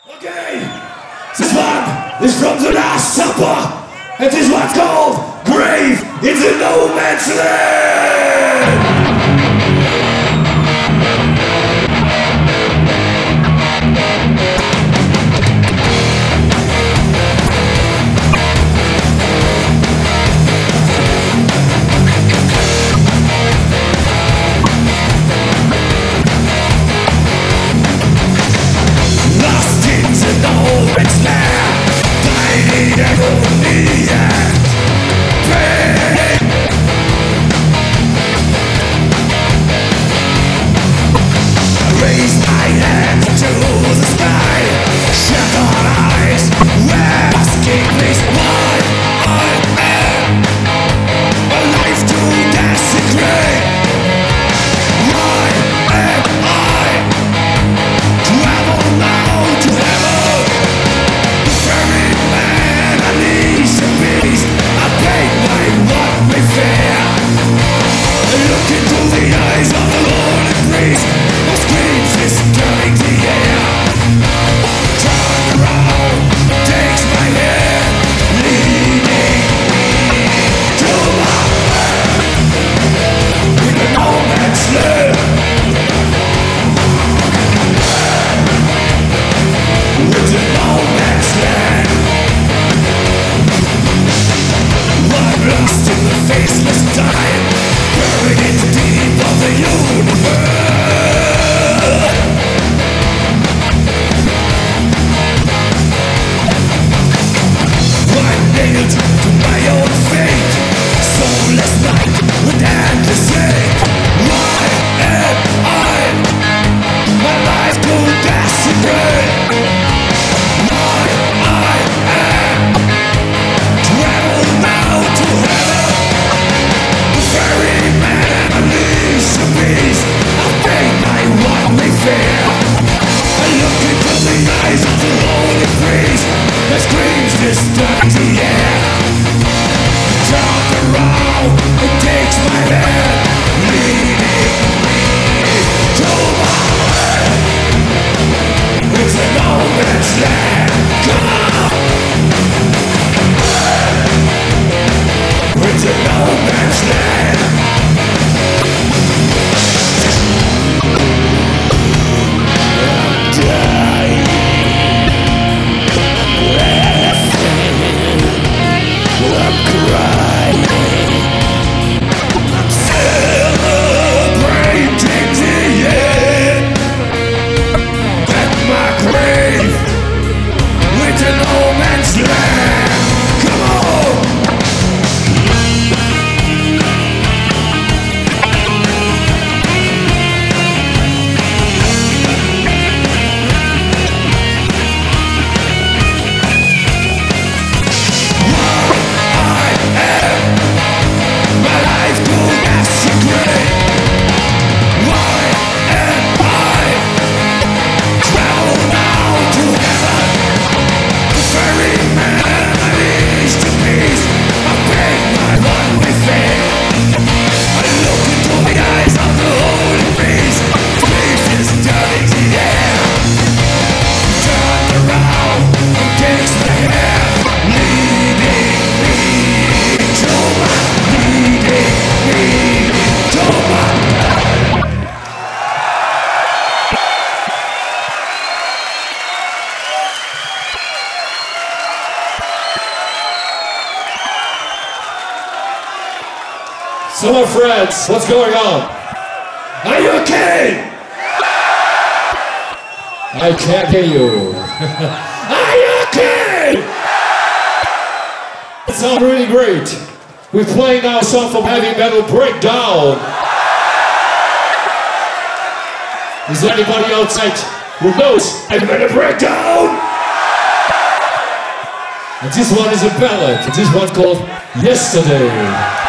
Okay, this one is from the Last Supper, and this one's called Grave in the No Man's Land! So my friends, what's going on? Are you okay? I can't hear you. Are you okay? It sounds really great. We're playing now a song from Heavy Metal Breakdown. Is there anybody outside who knows Heavy Metal Breakdown? And this one is a ballad. This one's called Yesterday.